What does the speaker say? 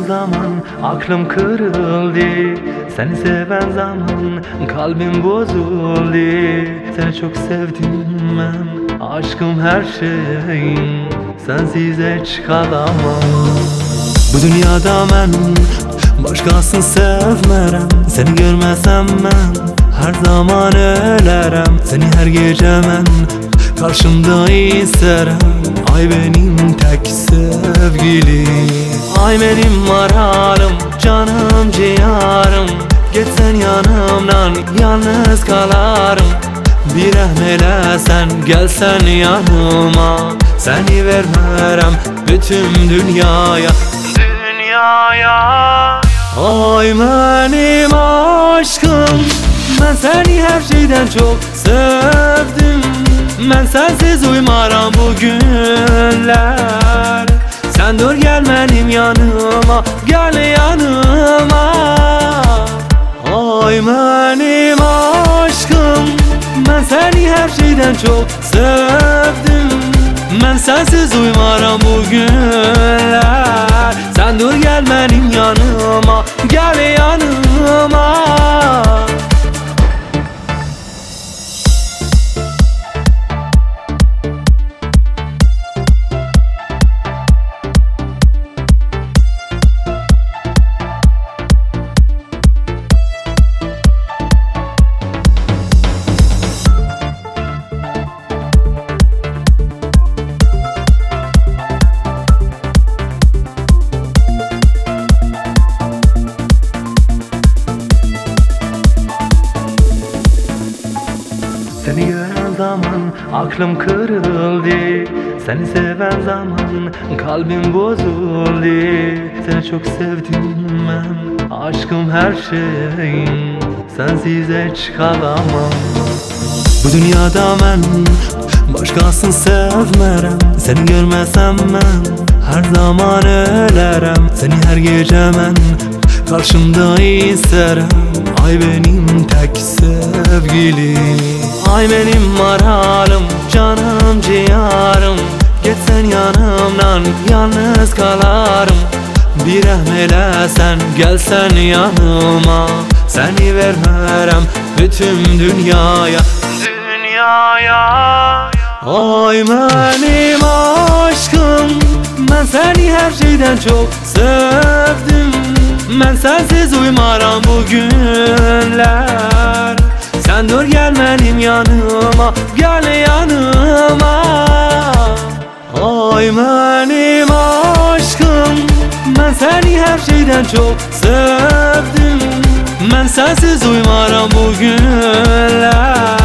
zaman aklım kırıldı. Seni seven zaman kalbim bozuldu. Seni çok sevdim ben, aşkım her şeyim. Sensiz hiç kalamam. Bu dünyada ben başkasını sevmerem. Seni görmesem ben her zaman ölerem. Seni her gece ben karşımda isterim. Ay benim tek sevgilim, ay benim maralım, canım ciğerim. Geçsen yanımdan yalnız kalarım. Bir rahmele sen gelsen yanıma, seni vermerem bütün dünyaya. Ay benim aşkım, ben seni her şeyden çok sevdim. Ben sensiz uymaram bu günler. Sen dur gel benim yanıma, gel yanıma. Ay benim aşkım, ben seni her şeyden çok sevdim. Ben sensiz uymaram bu günler. Sen dur gel benim yanıma, gel yanıma. Seni gören zaman aklım kırıldı. Seni seven zaman kalbim bozuldu. Seni çok sevdim ben, aşkım her şeyim. Sensiz hiç kalamam. Bu dünyada ben başkasını sevmerem. Seni görmesem ben her zaman ölerem. Seni her gece ben karşımda isterim. Ay benim tek sevgilim, ay benim maralım, canım ciğerim. Geçsen yanımdan yalnız kalarım. Bir rahmele sen gelsen yanıma, seni vermerem bütün dünyaya. Ay benim aşkım, ben seni her şeyden çok sevdim. Ben sensiz uymaram bu günler. Sen dur gel benim yanıma, gel yanıma. Ay benim aşkım, ben seni her şeyden çok sevdim. Ben sensiz uymaram bu günler.